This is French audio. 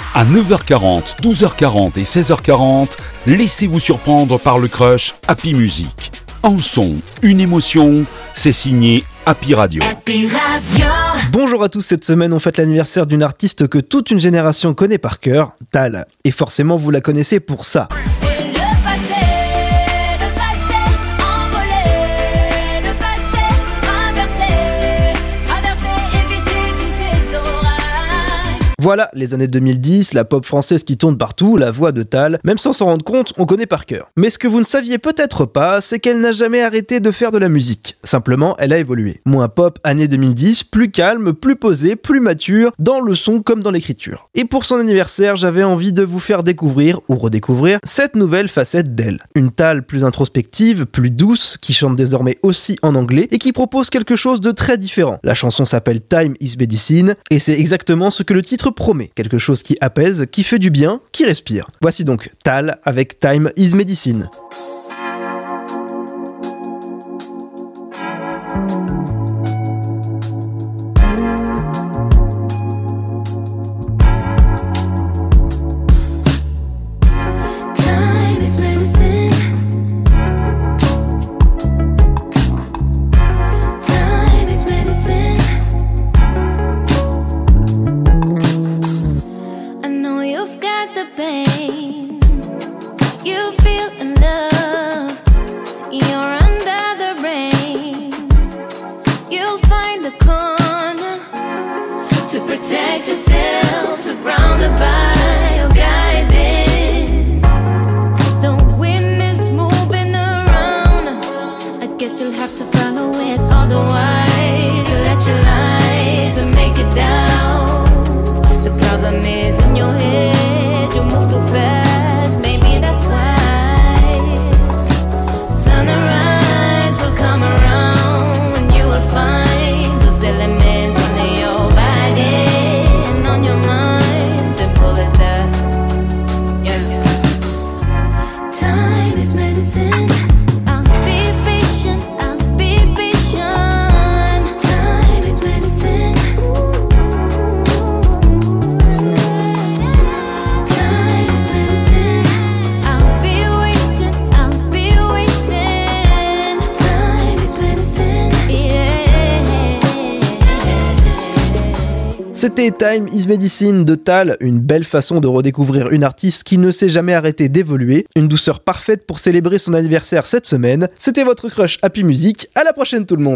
À 9h40, 12h40 et 16h40, laissez-vous surprendre par le crush Happy Music. Un son, une émotion, c'est signé Happy Radio. Happy Radio. Bonjour à tous, cette semaine on fête l'anniversaire d'une artiste que toute une génération connaît par cœur, Tal. Et forcément vous la connaissez pour ça. Voilà, les années 2010, la pop française qui tourne partout, la voix de Tal, même sans s'en rendre compte, on connaît par cœur. Mais ce que vous ne saviez peut-être pas, c'est qu'elle n'a jamais arrêté de faire de la musique. Simplement, elle a évolué. Moins pop, année 2010, plus calme, plus posée, plus mature, dans le son comme dans l'écriture. Et pour son anniversaire, j'avais envie de vous faire découvrir, ou redécouvrir, cette nouvelle facette d'elle. Une Tal plus introspective, plus douce, qui chante désormais aussi en anglais, et qui propose quelque chose de très différent. La chanson s'appelle Time is Medicine, et c'est exactement ce que le titre promet, quelque chose qui apaise, qui fait du bien, qui respire. Voici donc Tal avec Time is Medicine. Protect yourself, surrounded by your guidance. The wind is moving around. I guess you'll have to follow it, otherwise you'll let your lies and make it down. The problem is in your head, you move too fast, maybe that's why. Sunrise will come around and you will find those elements in your body. Medicine. I'll be patient, I'll be patient. Time is medicine. Time is medicine. I'll be waiting, I'll be waiting. Time is medicine. C'était Time is Medicine de Tal, une belle façon de redécouvrir une artiste qui ne s'est jamais arrêtée d'évoluer, une douceur parfaite pour célébrer son anniversaire cette semaine. C'était votre crush Happy Music, à la prochaine tout le monde.